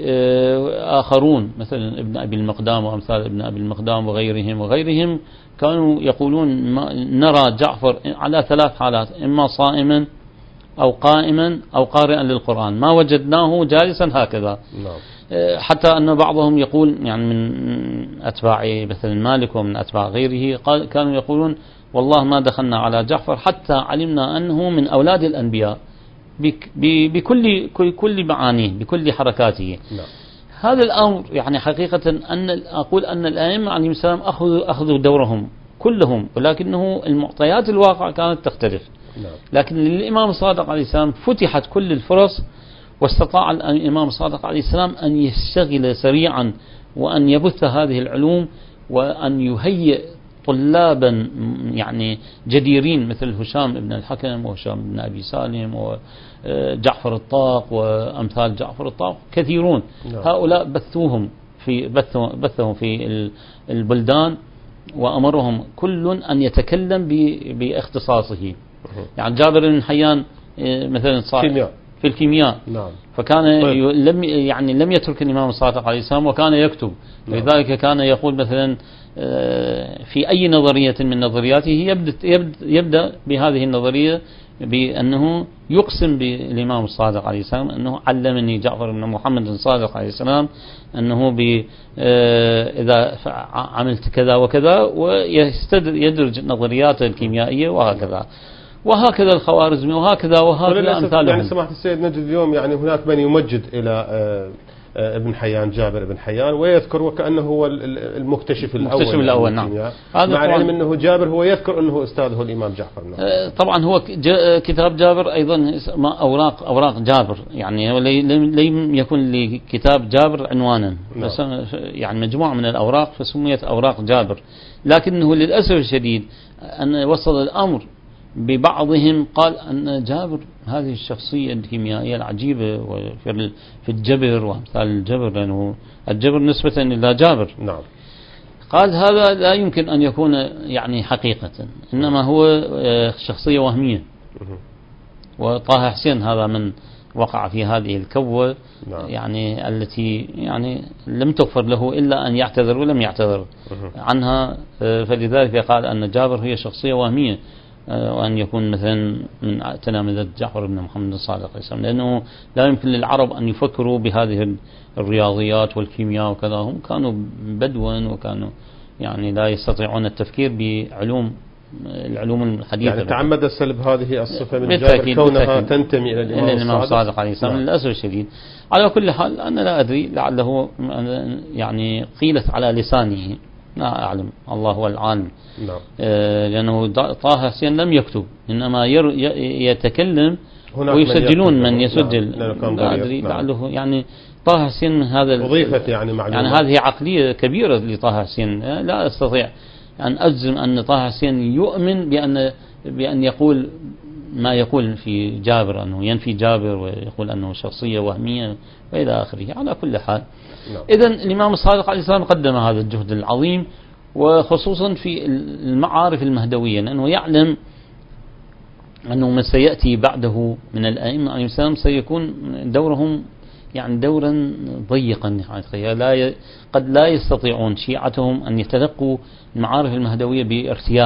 S1: آخرون مثل ابن أبي المقدام وأمثال ابن أبي المقدام وغيرهم وغيرهم كانوا يقولون نرى جعفر على ثلاث حالات، إما صائما أو قائما أو قارئا للقرآن، ما وجدناه جالسا هكذا. حتى أن بعضهم يقول يعني من أتباع مثل مالك ومن أتباع غيره كانوا يقولون والله ما دخلنا على جعفر حتى علمنا أنه من أولاد الأنبياء بكل كل معانيه بكل حركاته.
S2: نعم.
S1: هذا الأمر يعني حقيقة أن أقول أن الأئمة عليهم السلام أخذوا أخذوا دورهم كلهم، ولكنه المعطيات الواقع كانت تختلف.
S2: نعم.
S1: لكن للإمام الصادق عليه السلام فتحت كل الفرص، واستطاع الإمام الصادق عليه السلام أن يشتغل سريعا وأن يبث هذه العلوم وأن يهيئ طلابا يعني جديرين مثل هشام بن الحكم وهشام بن أبي سالم وجعفر الطاق وأمثال جعفر الطاق كثيرون.
S2: نعم.
S1: هؤلاء بثوهم في بثهم في البلدان وأمرهم كل أن يتكلم باختصاصه. يعني جابر بن حيان مثلا
S2: كيمياء
S1: في الكيمياء.
S2: نعم.
S1: فكان
S2: طيب.
S1: لم يعني لم يترك الإمام الصادق عليه السلام وكان يكتب.
S2: نعم.
S1: لذلك كان يقول مثلا في أي نظرية من نظرياته يبدأ, يبدأ بهذه النظرية بأنه يقسم بالإمام الصادق عليه السلام أنه علمني جعفر بن محمد الصادق عليه السلام أنه إذا عملت كذا وكذا، ويدرج نظرياته الكيميائية وهكذا وهكذا الخوارزمي وهكذا وهكذا أمثالهم.
S2: يعني سماحة السيد نجد اليوم يعني هناك من يمجد إلى ابن حيان جابر بن حيان ويذكر وكأنه هو المكتشف الأول,
S1: المكتشف الأول نعم.
S2: مع العلم أنه جابر هو يذكر أنه أستاذه الإمام جعفر. نعم.
S1: طبعا هو كتاب جابر أيضا أوراق أوراق جابر، يعني لم يكن لكتاب جابر عنوانا. نعم. يعني مجموعة من الأوراق فسميت أوراق جابر، لكنه للأسف الشديد أن وصل الأمر ببعضهم قال أن جابر هذه الشخصية الكيميائية العجيبة في الجبر وأمثال الجبر، لأنه الجبر نسبة إلى جابر.
S2: نعم.
S1: قال هذا لا يمكن أن يكون يعني حقيقة، إنما هو شخصية وهمية. وطه حسين هذا من وقع في هذه الكوة.
S2: نعم.
S1: يعني التي يعني لم تغفر له إلا أن يعتذر ولم يعتذر عنها. فلذلك قال أن جابر هي شخصية وهمية، وأن يكون مثلا من تلامذة جعفر بن محمد الصادق عليه السلام، لأنه لا يمكن للعرب أن يفكروا بهذه الرياضيات والكيمياء وكذا. هم كانوا بدوا وكانوا يعني لا يستطيعون التفكير بعلوم العلوم الحديثة.
S2: يعني تعمد سلب هذه الصفة من جابر كونها تنتمي إلى الإمام الصادق
S1: عليه السلام. للأسف الشديد على كل حال أنا لا أدري، لعله يعني قيلت على لسانه، لا أعلم، الله هو العالم.
S2: نعم.
S1: آه لأنه طه حسين لم يكتب، إنما يتكلم ويسجلون من يسجل.
S2: نعم.
S1: لا أدري. نعم. لعله يعني طه حسين هذا
S2: أضيفت يعني معلومات،
S1: يعني هذه عقلية كبيرة لطه حسين. لا أستطيع أن أجزم أن طه حسين يؤمن بأن بأن يقول ما يقول في جابر، أنه ينفي جابر ويقول أنه شخصية وهمية وإلى آخره. على كل حال
S2: نعم.
S1: إذن الإمام الصادق عليه السلام قدم هذا الجهد العظيم، وخصوصا في المعارف المهدوية، لأنه يعلم أنه من سيأتي بعده من الأئمة عليه السلام سيكون دورهم يعني دورا ضيقا. لا ي... قد لا يستطيعون شيعتهم أن يتلقوا المعارف المهدوية بارتياح،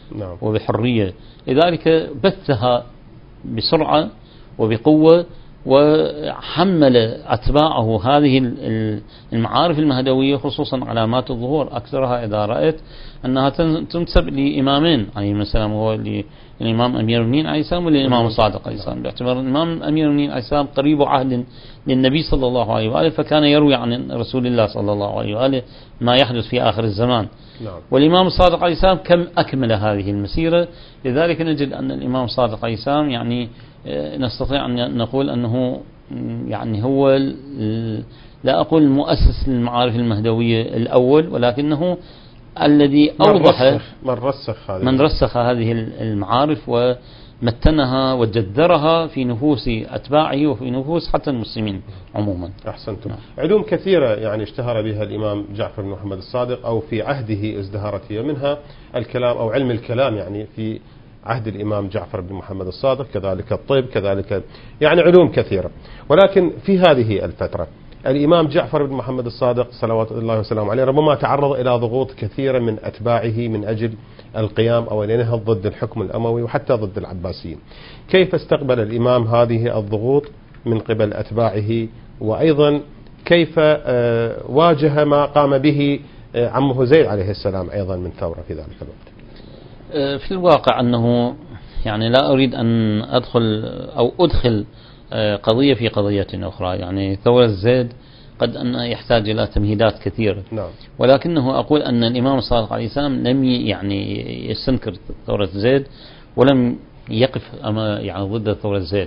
S2: نعم.
S1: وبحرية، لذلك بثها بسرعة وبقوة، وحمل أتباعه هذه المعارف المهدوية، خصوصا علامات الظهور أكثرها إذا رأيت أنها تنسب لإمامين عليهم السلام، هو الإمام أمير المؤمنين عليه السلام والإمام الصادق عليه السلام، باعتبار الإمام أمير المؤمنين عليه السلام قريب عهد للنبي صلى الله عليه وآله، فكان يروي عن رسول الله صلى الله عليه وآله ما يحدث في آخر الزمان.
S2: نعم.
S1: والإمام الصادق عليه السلام كم أكمل هذه المسيرة، لذلك نجد أن الإمام الصادق عليه السلام يعني نستطيع أن نقول أنه يعني هو لا أقول مؤسس للمعارف المهدوية الأول، ولكنه الذي أوضح
S2: من رسخ هذه
S1: من رسخ هذه المعارف ومتنها وجذرها في نفوس أتباعه وفي نفوس حتى المسلمين عموما.
S2: أحسنتم. علوم كثيرة يعني اشتهر بها الإمام جعفر بن محمد الصادق أو في عهده ازدهرت هي، منها الكلام أو علم الكلام يعني في عهد الإمام جعفر بن محمد الصادق، كذلك الطب، كذلك يعني علوم كثيرة. ولكن في هذه الفترة الإمام جعفر بن محمد الصادق صلوات الله وسلامه عليه ربما تعرض إلى ضغوط كثيرة من أتباعه من أجل القيام أو النهض ضد الحكم الأموي وحتى ضد العباسيين. كيف استقبل الإمام هذه الضغوط من قبل أتباعه، وأيضا كيف واجه ما قام به عمه زيد عليه السلام أيضا من ثورة في ذلك الوقت؟
S1: في الواقع أنه يعني لا أريد أن أدخل أو أدخل قضية في قضية أخرى، يعني ثورة زيد قد أن يحتاج إلى تمهيدات كثيرة.
S2: نعم.
S1: ولكنه أقول أن الإمام الصادق عليه السلام لم يعني يستنكر ثورة زيد ولم يقف أما يعني ضد ثورة زيد.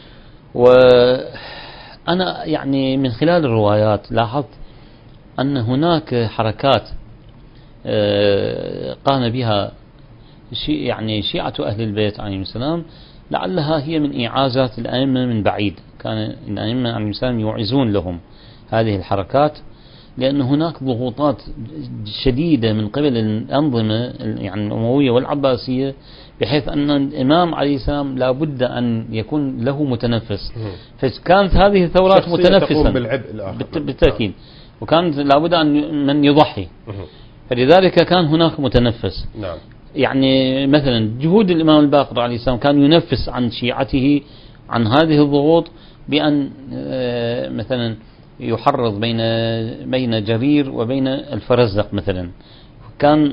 S1: وأنا يعني من خلال الروايات لاحظت أن هناك حركات قام بها شيء يعني شيعة أهل البيت عليهم السلام، لعلها هي من إعازات الأئمة من بعيد، كان الأئمة عليهم السلام يعزون لهم هذه الحركات، لأن هناك ضغوطات شديدة من قبل الأنظمة يعني الأموية والعباسية، بحيث أن الإمام عليه السلام لا بد أن يكون له متنفس، فكانت هذه الثورات متنفسة بالتأكيد، وكانت لا بد أن من يضحي، فلذلك كان هناك متنفس.
S2: نعم.
S1: يعني مثلا جهود الإمام الباقر عليه السلام كان ينفس عن شيعته عن هذه الضغوط بأن مثلا يحرض بين بين جرير وبين الفرزدق مثلا، كان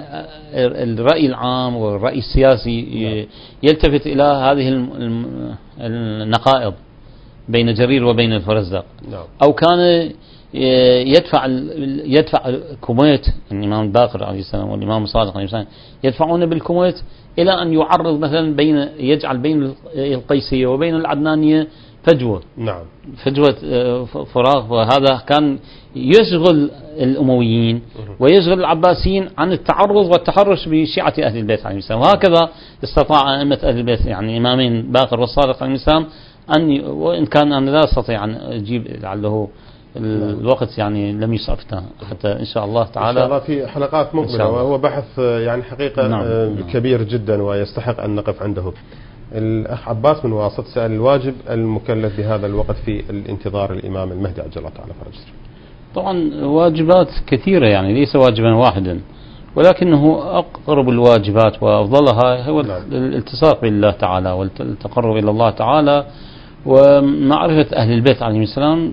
S1: الرأي العام والرأي السياسي يلتفت إلى هذه النقائض بين جرير وبين الفرزدق. أو كان يدفع يدفع الكويت، الإمام الباقر عليه السلام والإمام الصادق عليه السلام يدفعون بالكويت إلى أن يعرض مثلا بين يجعل بين القيسية وبين العدنانية فجوة.
S2: نعم.
S1: فجوة فراغ، وهذا كان يشغل الأمويين ويشغل العباسيين عن التعرض والتحرش بشيعة أهل البيت عليهم السلام. وهكذا استطاع أئمة أهل البيت يعني إمامين باقر والصادق عليهم السلام أن، وإن كان أنا لا أستطيع أن أجيب لعله الوقت يعني لم يسعفنا حتى إن شاء الله تعالى
S2: إن شاء الله في حلقات مقبلة، وهو بحث يعني حقيقة نعم. كبير جدا ويستحق أن نقف عنده. الأخ عباس من واسط سأل الواجب المكلف بهذا الوقت في الانتظار الإمام المهدي عجل الله تعالى فرجه.
S1: طبعا واجبات كثيرة يعني ليس واجبا واحدا، ولكنه أقرب الواجبات وأفضلها هو نعم. الالتصاق بالله تعالى والتقرب إلى الله تعالى ومعرفة أهل البيت عليهم السلام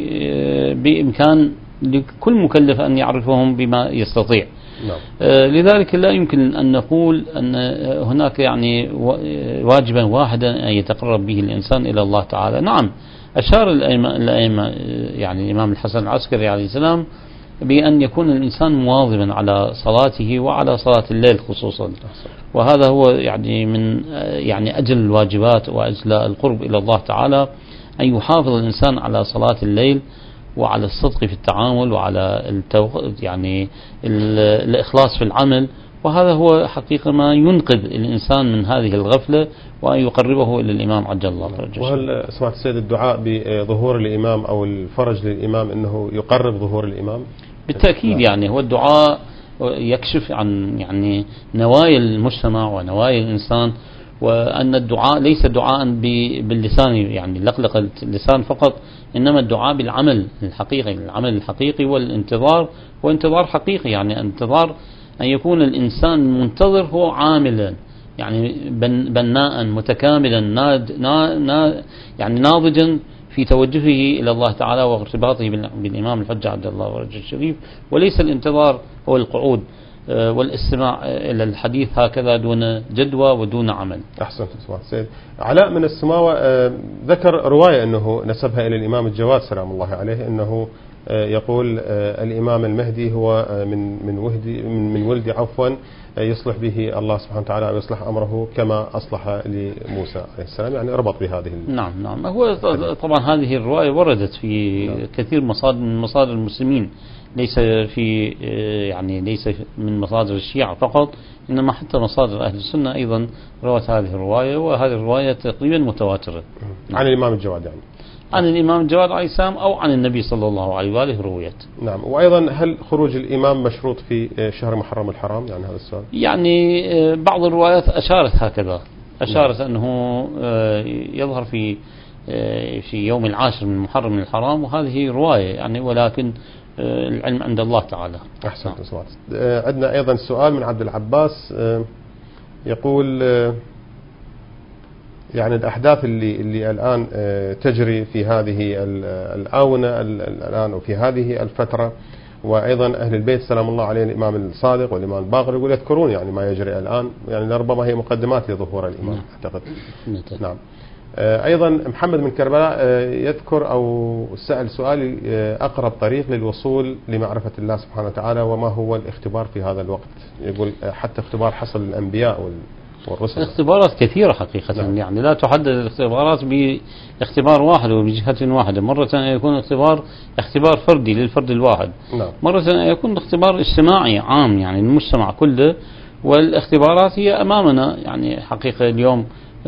S1: بإمكان لكل مكلف أن يعرفهم بما يستطيع.
S2: نعم.
S1: لذلك لا يمكن أن نقول أن هناك يعني واجبا واحدا أن يتقرب به الإنسان إلى الله تعالى. نعم أشار الأئمة يعني الإمام الحسن العسكري عليه السلام بأن يكون الإنسان مواظبا على صلاته وعلى صلاة الليل خصوصا، وهذا هو يعني من يعني أجل الواجبات وأجل القرب إلى الله تعالى، أن يحافظ الإنسان على صلاة الليل وعلى الصدق في التعامل وعلى التوق... يعني الإخلاص في العمل، وهذا هو حقيقة ما ينقذ الإنسان من هذه الغفلة وأن يقربه إلى الإمام عجل الله فرجه.
S2: وهل سمعت السيد الدعاء بظهور الإمام أو الفرج للإمام أنه يقرب ظهور الإمام؟
S1: بالتأكيد يعني هو الدعاء يكشف عن يعني نوايا المجتمع ونوايا الإنسان، وأن الدعاء ليس دعاء باللسان يعني لقلقة اللسان فقط، إنما الدعاء بالعمل الحقيقي، العمل الحقيقي والانتظار، وانتظار حقيقي يعني انتظار أن يكون الإنسان المنتظر هو عاملا، يعني بناء متكاملا ناد نا يعني ناضجا في توجهه إلى الله تعالى وارتباطه بالإمام الحجة عبد الله ورجه الشريف، وليس الانتظار هو القعود والاستماع إلى الحديث هكذا دون جدوى ودون عمل.
S2: أحسنت سيد علاء من السماوة ذكر رواية أنه نسبها إلى الإمام الجواد سلام الله عليه، أنه يقول الإمام المهدي هو من من ولدي من, من ولدي عفوا يصلح به الله سبحانه وتعالى ويصلح أمره كما أصلح لموسى عليه السلام، يعني اربط بهذه.
S1: نعم نعم هو طبعا هذه الرواية وردت في نعم. كثير مصادر من مصادر المسلمين، ليس في يعني ليس من مصادر الشيعة فقط، إنما حتى مصادر أهل السنة أيضا روت هذه الرواية، وهذه الرواية تقريبا متواترة.
S2: عن الإمام الجواد يعني
S1: عن الإمام الجواد عليه السلام أو عن النبي صلى الله عليه وآله رويت.
S2: نعم. وأيضا هل خروج الإمام مشروط في شهر محرم الحرام؟ يعني هذا السؤال.
S1: يعني بعض الروايات أشارت هكذا، أشارت نعم. أنه يظهر في في يوم العاشر من محرم الحرام، وهذه رواية يعني، ولكن العلم عند الله تعالى.
S2: أحسنت. نعم. عندنا أيضا سؤال من عبد العباس يقول يعني الأحداث اللي اللي الآن تجري في هذه الآونة الآن وفي هذه الفترة، وأيضا أهل البيت سلام الله عليه الإمام الصادق والإمام الباقر يقول يذكرون يعني ما يجري الآن، يعني لربما هي مقدمات لظهور الإمام نعم. أعتقد. نعم. أيضا محمد من كربلاء يذكر أو سأل سؤال أقرب طريق للوصول لمعرفة الله سبحانه وتعالى وما هو الاختبار في هذا الوقت. يقول حتى اختبار حصل الأنبياء والرسل.
S1: اختبارات كثيرة حقيقة نعم. يعني لا تحدد الاختبارات باختبار واحد وبجهة واحدة، مرة يكون اختبار اختبار فردي للفرد الواحد نعم. مرة يكون اختبار اجتماعي عام يعني المجتمع كله، والاختبارات هي أمامنا يعني حقيقة اليوم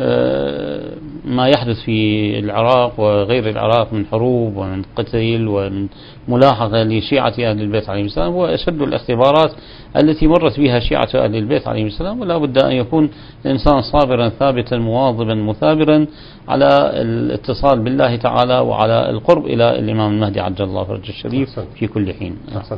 S1: ما يحدث في العراق وغير العراق من حروب ومن قتل ومن ملاحقة لشيعة أهل البيت عليهم السلام هو أشد الاختبارات التي مرت بها شيعة أهل البيت عليهم السلام، ولا بد أن يكون الإنسان صابرا ثابتا مواظبا مثابرا على الاتصال بالله تعالى وعلى القرب إلى الإمام المهدي عجل الله فرجه الشريف في كل حين.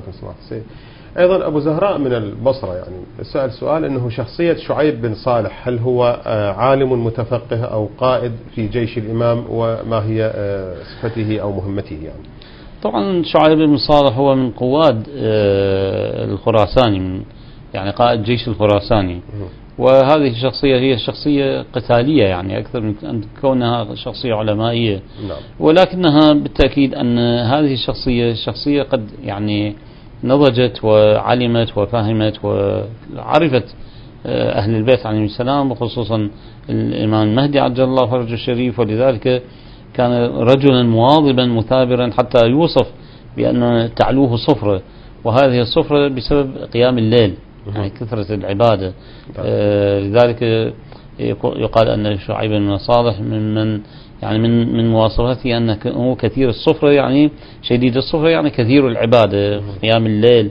S2: أيضا أبو زهراء من البصرة يعني سأل سؤال أنه شخصية شعيب بن صالح هل هو عالم متفقه أو قائد في جيش الإمام، وما هي صفته أو مهمته يعني؟
S1: طبعا شعيب بن صالح هو من قواد الخراساني، من يعني قائد جيش الخراساني، وهذه الشخصية هي شخصية قتالية يعني أكثر من أن كونها شخصية علمائية نعم. ولكنها بالتأكيد أن هذه الشخصية شخصية قد يعني نضجت وعلمت وفهمت وعرفت أهل البيت عليهم السلام، وخصوصا الإمام المهدي عجل الله فرجه الشريف، ولذلك كان رجلا مواظبا مثابرا حتى يوصف بأن تعلوه صفرة، وهذه الصفرة بسبب قيام الليل يعني كثرة العبادة. آه لذلك يقال أن شعيب بن صالح ممن يعني من من مواصفاته أنه كثير الصفرة يعني شديد الصفرة يعني كثير العبادة قيام الليل.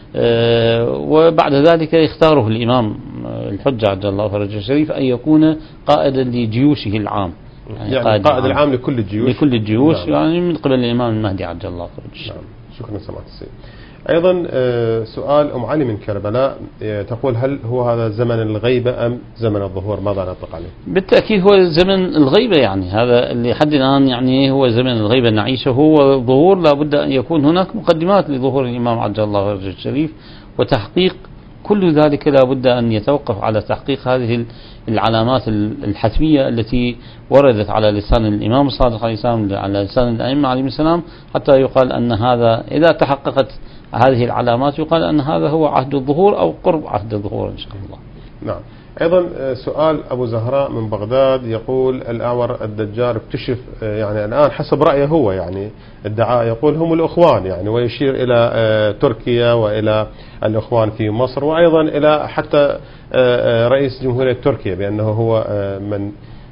S1: آه وبعد ذلك يختاره الإمام الحجة عجل الله فرجه الشريف أن يكون قائدا لجيوشه العام،
S2: يعني, يعني قائد, قائد العام لكل الجيوش
S1: لكل الجيوش نعم. يعني من قبل الإمام المهدي عجل الله فرجه الشريف.
S2: نعم. شكرا سماحة السيد. أيضا سؤال أم علي من كربلاء تقول هل هو هذا زمن الغيبة أم زمن الظهور؟ ماذا نطلق عليه؟
S1: بالتأكيد هو زمن الغيبة، يعني هذا اللي حد الآن يعني هو زمن الغيبة نعيشه، هو الظهور لابد أن يكون هناك مقدمات لظهور الإمام عجل الله فرجه الشريف، وتحقيق كل ذلك لابد أن يتوقف على تحقيق هذه العلامات الحتمية التي وردت على لسان الإمام الصادق عليه السلام على لسان الأئمة عليهم السلام، حتى يقال أن هذا إذا تحققت هذه العلامات يقال أن هذا هو عهد الظهور أو قرب عهد الظهور إن شاء الله.
S2: نعم. أيضا سؤال أبو زهراء من بغداد يقول الأعور الدجار اكتشف يعني الآن حسب رأيه هو يعني الدعاء يقول هم الأخوان يعني، ويشير إلى تركيا وإلى الأخوان في مصر، وأيضا إلى حتى رئيس جمهورية تركيا بأنه هو من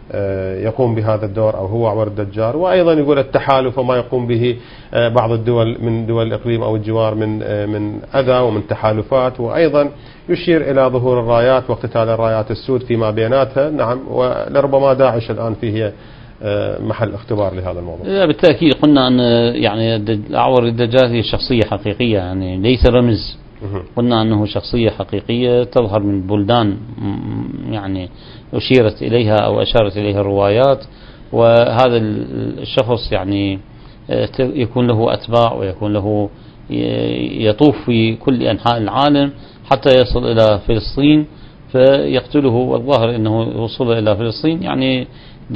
S2: يقوم بهذا الدور أو هو أعور الدجار، وأيضا يقول التحالف وما يقوم به بعض الدول من دول الإقليم أو الجوار من من أذى ومن تحالفات، وأيضا يشير إلى ظهور الرايات واقتتال الرايات السود فيما بيناتها. نعم. ولربما داعش الآن فيه محل اختبار لهذا الموضوع.
S1: بالتأكيد قلنا أن يعني الأعور الدجار هي شخصية حقيقية يعني ليس رمز قلنا أنه شخصية حقيقية تظهر من بلدان يعني أشيرت إليها أو أشارت إليها الروايات، وهذا الشخص يعني يكون له أتباع ويكون له يطوف في كل أنحاء العالم حتى يصل إلى فلسطين فيقتله، والظاهر أنه وصل إلى فلسطين يعني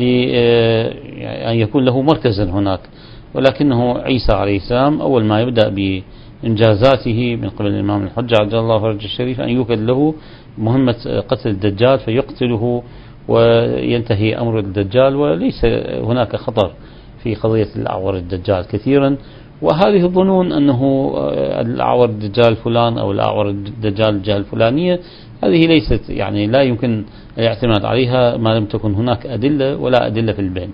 S1: لأن يكون له مركزا هناك. ولكنه عيسى عليه السلام أول ما يبدأ بإنجازاته من قبل الإمام الحجة عجل الله فرجه الشريف أن يوكل له مهمة قتل الدجال فيقتله وينتهي أمر الدجال، وليس هناك خطر في قضية الأعور الدجال كثيرا. وهذه الظنون أنه الأعور الدجال فلان أو الأعور الدجال الجهة الفلانية هذه ليست يعني لا يمكن الاعتماد عليها ما لم تكن هناك أدلة ولا أدلة في البين.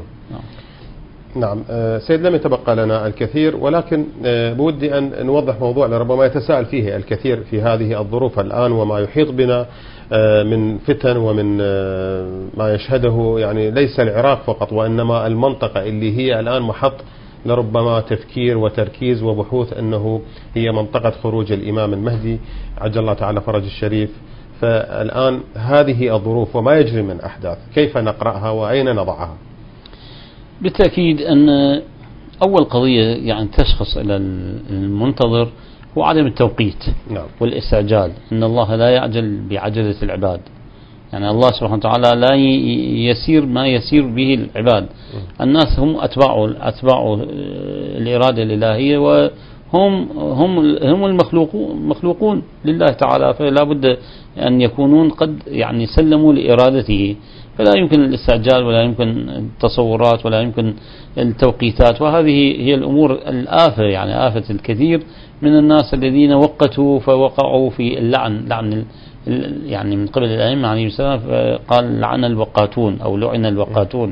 S2: نعم سيد، لم يتبقى لنا الكثير، ولكن بودي أن نوضح موضوع لربما يتساءل فيه الكثير في هذه الظروف الآن وما يحيط بنا من فتن ومن ما يشهده يعني ليس العراق فقط وإنما المنطقة اللي هي الآن محط لربما تفكير وتركيز وبحوث أنه هي منطقة خروج الإمام المهدي عجل الله تعالى فرج الشريف. فالآن هذه الظروف وما يجري من أحداث كيف نقرأها وأين نضعها؟
S1: بالتأكيد أن أول قضية يعني تشخص إلى المنتظر هو عدم التوقيت
S2: نعم.
S1: والاستعجال. إن الله لا يعجل بعجلة العباد، يعني الله سبحانه وتعالى لا يسير ما يسير به العباد. الناس هم أتباع أتباع الإرادة الإلهية وهم هم هم المخلوقون لله تعالى، فلا بد أن يكونون قد يعني سلموا لإرادته، فلا يمكن الاستعجال ولا يمكن التصورات ولا يمكن التوقيتات. وهذه هي الأمور الآفة يعني آفة الكثير من الناس الذين وقتوا فوقعوا في اللعن لعن يعني من قبل الأئمة عليه السلام، قال لعن الوقاتون أو لعن الوقاتون.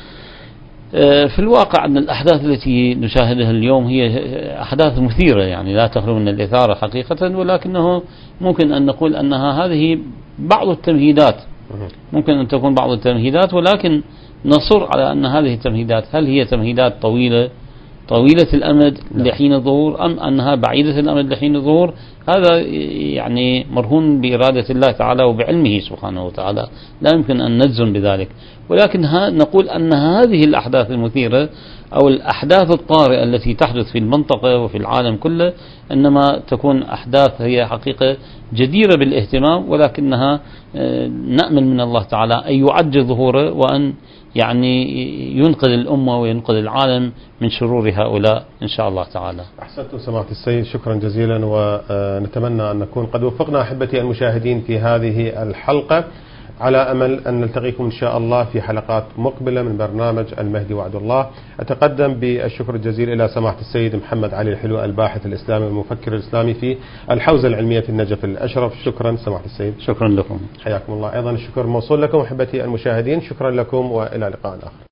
S1: في الواقع أن الأحداث التي نشاهدها اليوم هي أحداث مثيرة يعني لا تخلو من الإثارة حقيقة، ولكنه ممكن أن نقول أنها هذه بعض التمهيدات، ممكن أن تكون بعض التمهيدات، ولكن نصر على أن هذه التمهيدات هل هي تمهيدات طويلة طويلة الأمد لحين الظهور أم أنها بعيدة الأمد لحين الظهور؟ هذا يعني مرهون بإرادة الله تعالى وبعلمه سبحانه وتعالى، لا يمكن أن نجزم بذلك. ولكن نقول أن هذه الأحداث المثيرة أو الأحداث الطارئة التي تحدث في المنطقة وفي العالم كله إنما تكون أحداث هي حقيقة جديرة بالاهتمام، ولكنها نأمل من الله تعالى أن يعجل ظهوره وأن يعني ينقذ الأمة وينقذ العالم من شرور هؤلاء إن شاء الله تعالى.
S2: أحسنتم سماحة السيد، شكرا جزيلا، ونتمنى أن نكون قد وفقنا أحبتي المشاهدين في هذه الحلقة، على أمل أن نلتقيكم إن شاء الله في حلقات مقبلة من برنامج المهدي وعد الله. أتقدم بالشكر الجزيل إلى سماحة السيد محمد علي الحلو الباحث الإسلامي والمفكر الإسلامي في الحوزة العلمية في النجف الأشرف. شكرا سماحة السيد.
S1: شكرا لكم.
S2: حياكم الله. أيضا الشكر موصول لكم أحبتي المشاهدين، شكرا لكم وإلى لقاء آخر.